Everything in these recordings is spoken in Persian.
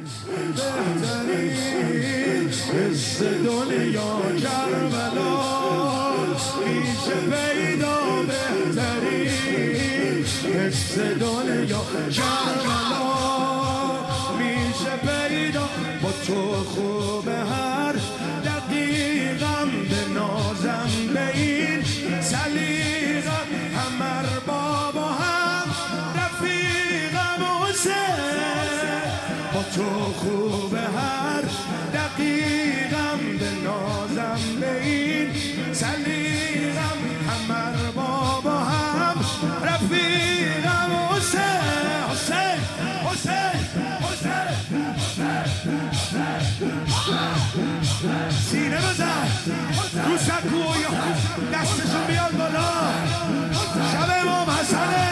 بهترین حس دنیا کربلا میشه پیدا بهترین حس دنیا کربلا میشه پیدا با تو خوب هر دقیقم به نازم به این سلیقم همر بابا هم رفیقم حسین با تو خوب هر دقیقم به نازم به این سلیقم همر بابا هم رفیقم حسین حسین حسین سینه بزن رو سکوی دستشون بیاد بالا شب امام حسنه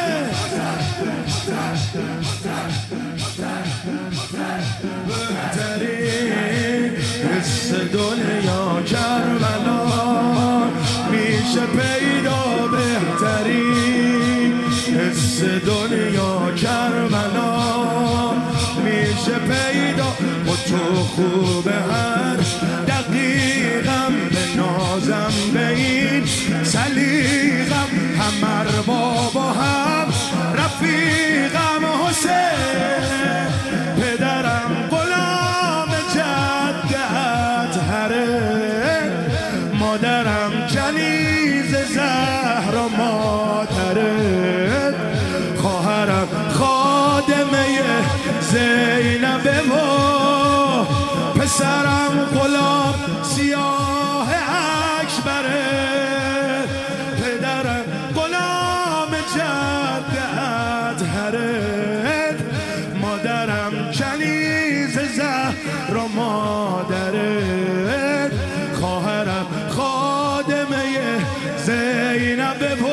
بهترین حس دنیا کربلا میشه پیدا بهترین حس دنیا کربلا میشه پیدا با تو خوب هر دقیقم به نازم به این سلیقم همر بابا هم رفیقم حسین پدرم غلام جد اطهره مادرم کنیز زهرا مادره خواهرم خادمه زینبه و پسرم غلام سیاه اکبره پدرم غلام جد اطهره مادرم کنیز زهرا مادره خواهرم خادمه زینبه و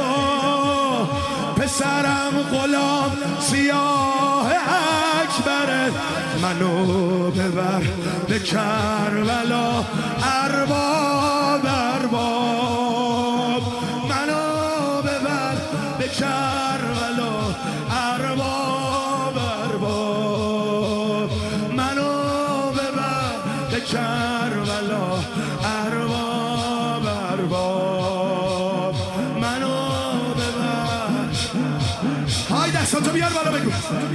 پسرم غلام سیاه اکبره منو ببر به کربلا ارباب ارباب منو ببر به کربلا ارباب ارباب منو ببر به کربلا ارباب ارباب منو ببر های دستاتو بیار بالا بگو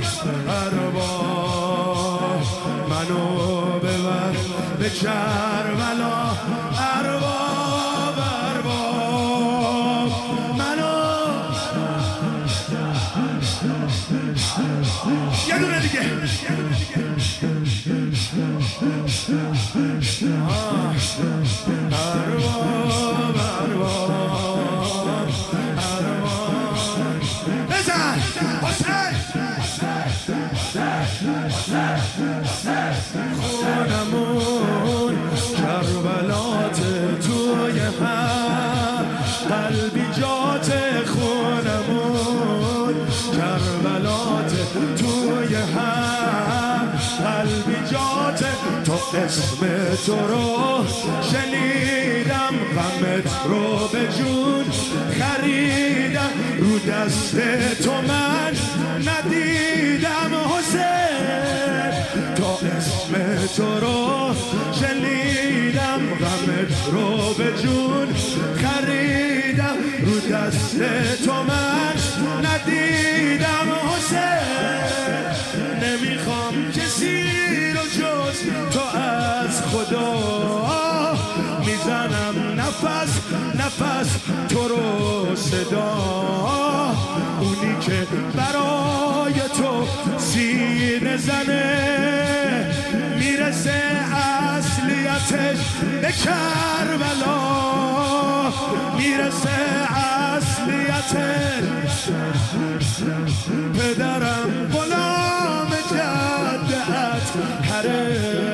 ارباب منو ببر به کربلا ارباب ارباب منو یه دونه دیگه ارباب ارباب بزن حسین خونمون کربلات توی هم قلبی جات خونمون کربلات توی هم قلبی جات تو اسم تو رو شنیدم غمت رو به جون خریدم رو دست تو من ندیدم حسین تا اسم تو رو شنیدم غمت رو به جون خریدم رو دست تو من ندیدم حسین نمیخوام کسی رو جز تو از خدا میزنم نفس نفس تو رو صدا اونی که برای تو سینه زنه میرسه اصلیتش به کربلا میرسه اصلیتش پدرم غلام جد اطهره